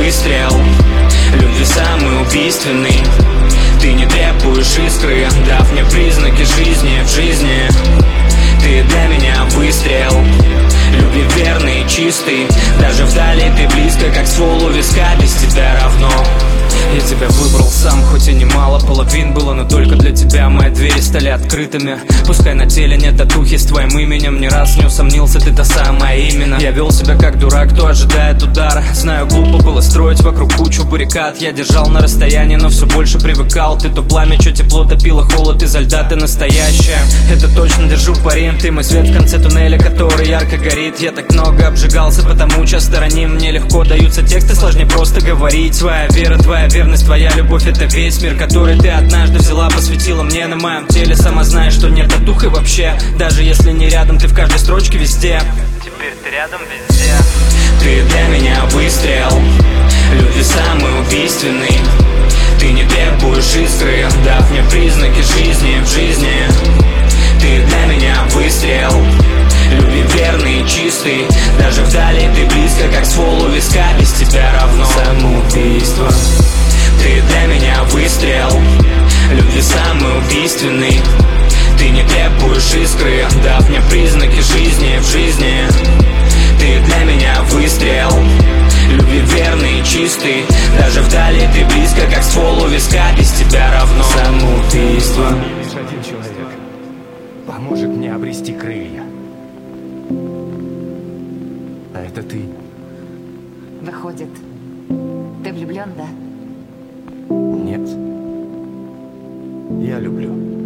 выстрел. Любви самый убийственный. Ты не требуешь искры, дав мне признаки жизни в жизни. Ты для меня выстрел. Любви верный и чистый. Даже вдали ты близко, как ствол у виска. Без тебя равно. Я тебя выбрал сам, хоть и немало половин было, но только для тебя мои двери стали открытыми. Пускай на теле нет татухи с твоим именем, ни раз не усомнился, ты та самая именно. Я вел себя как дурак, кто ожидает удара. Знаю, глупо было строить вокруг кучу баррикад. Я держал на расстоянии, но все больше привыкал. Ты то пламя, что тепло топило, холод изо льда, ты настоящая. Это точно, держу в паре. Ты мой свет в конце туннеля, который ярко горит. Я так много обжигался, потому часто раним. Мне легко даются тексты, сложнее просто говорить. Твоя вера, твоя верность, твоя любовь — это весь мир, который ты однажды взяла, посвятила мне. На моем теле сама знаешь, что нет татух и вообще. Даже если не рядом, ты в каждой строчке везде. Теперь ты рядом везде. Ты для меня выстрел. Любви самый убийственный. Ты не требуешь искры, дав мне признаки жизни в жизни. Ты для меня выстрел. Любви верный и чистый. Даже вдали ты близко, как ствол у виска. Без тебя равно самоубийство. Ты для меня выстрел. Любви самый убийственный. Ты не требуешь искры, дав мне признаки жизни в жизни. Ты для меня выстрел. Любви верный и чистый. Даже вдали ты близко, как ствол у виска. Без тебя равно самоубийство. Лишь один человек поможет мне обрести крылья. А это ты. Выходит, ты влюблен, да? Нет. Я люблю.